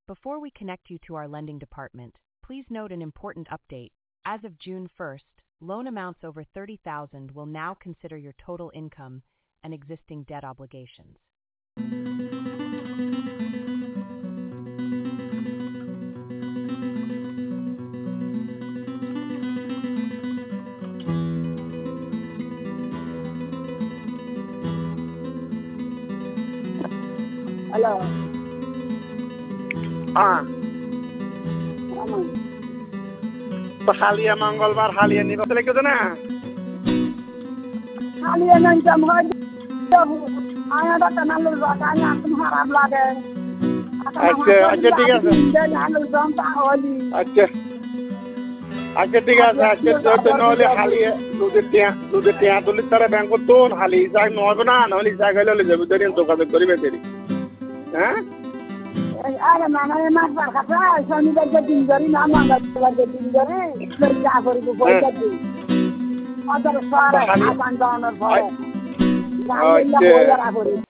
Before we connect you to our lending department, please note an important update. As of June 1st, loan amounts over $30,000 will now consider your total income and existing debt obligations. Hello. तो हालिया मंगलवार हालिया निवास लेके तो ना हालिया नहीं जम हो जब आया तो तना लोग आया तुम्हारा लागे अच्छा ठीक है सर यहाँ लोग जमता होली अच्छा ठीक है सर तो नौले हालिया लुधिया तो लिखता बैंक को तो हाली जाग नौ बना नौली जाग ले जब तेरी तो का करी में तेरी हैं अरे माना ये मार पर खाता शनिवार के दिन गरी ना मंगलवार के दिन गरी इसमें क्या करी को पैसा दे अदर सारा आसान डाउनर भाई